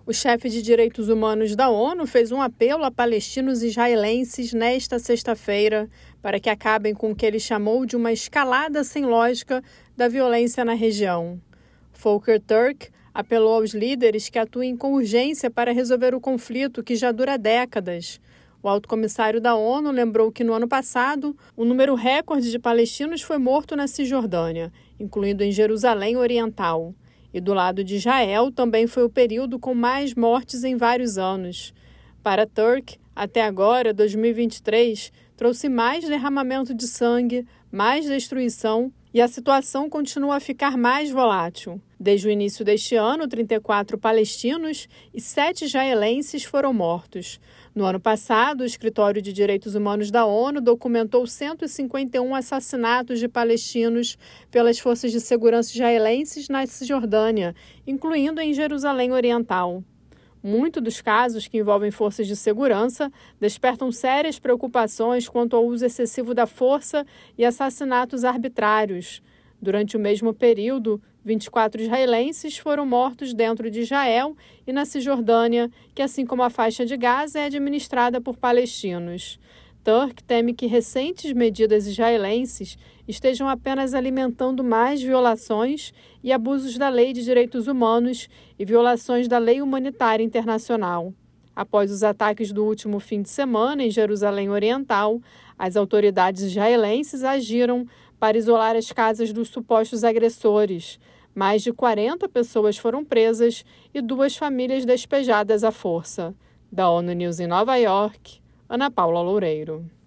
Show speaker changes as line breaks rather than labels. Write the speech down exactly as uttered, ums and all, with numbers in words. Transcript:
O chefe de direitos humanos da ONU fez um apelo a palestinos israelenses nesta sexta-feira para que acabem com o que ele chamou de uma escalada sem lógica da violência na região. Volker Turk apelou aos líderes que atuem com urgência para resolver o conflito que já dura décadas. O alto comissário da ONU lembrou que no ano passado, um número recorde de palestinos foi morto na Cisjordânia, incluindo em Jerusalém Oriental. E do lado de Israel também foi o período com mais mortes em vários anos. Para Turk, até agora, dois mil e vinte e três, trouxe mais derramamento de sangue, mais destruição e a situação continua a ficar mais volátil. Desde o início deste ano, trinta e quatro palestinos e sete israelenses foram mortos. No ano passado, o Escritório de Direitos Humanos da ONU documentou cento e cinquenta e um assassinatos de palestinos pelas forças de segurança israelenses na Cisjordânia, incluindo em Jerusalém Oriental. Muitos dos casos que envolvem forças de segurança despertam sérias preocupações quanto ao uso excessivo da força e assassinatos arbitrários. Durante o mesmo período, vinte e quatro israelenses foram mortos dentro de Israel e na Cisjordânia, que, assim como a faixa de Gaza, é administrada por palestinos. Turk teme que recentes medidas israelenses estejam apenas alimentando mais violações e abusos da lei de direitos humanos e violações da lei humanitária internacional. Após os ataques do último fim de semana em Jerusalém Oriental, as autoridades israelenses agiram para isolar as casas dos supostos agressores. Mais de quarenta pessoas foram presas e duas famílias despejadas à força. Da ONU News em Nova York, Ana Paula Loureiro.